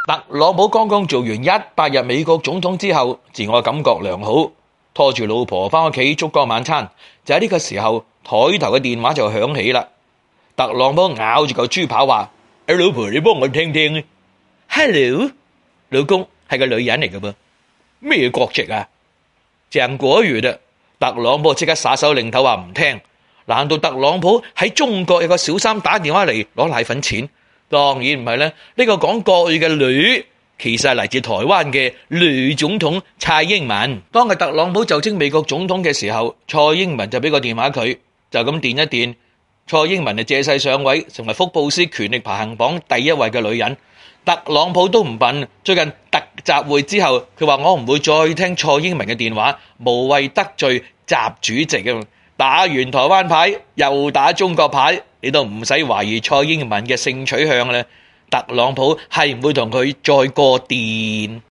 特朗普剛剛做完100日美國總統之後，自我感覺良好，拖住老婆返屋企燭光晚餐。就喺呢個時候，台頭嘅電話就響起啦。特朗普咬住嚿豬扒話：老婆，你幫我聽聽。Hello， 老公係個女人嚟㗎噃，咩國籍啊？鄭果如啦。特朗普即刻耍手擰頭話唔聽。難道特朗普喺中國有個小三打電話嚟攞奶粉錢？當然唔係啦，呢個講國語嘅女其實係嚟自台灣嘅女總統蔡英文。當係特朗普就職美國總統嘅時候，蔡英文就俾個電話佢，就咁電一電。蔡英文就借勢上位，成為福布斯權力排行榜第1位嘅女人。特朗普都唔笨，最近特集會之後，佢話我唔會再聽蔡英文嘅電話，無謂得罪習主席啊！打完台灣牌，又打中國牌，你都唔使懷疑蔡英文嘅性取向啦。特朗普係唔會同佢再過電。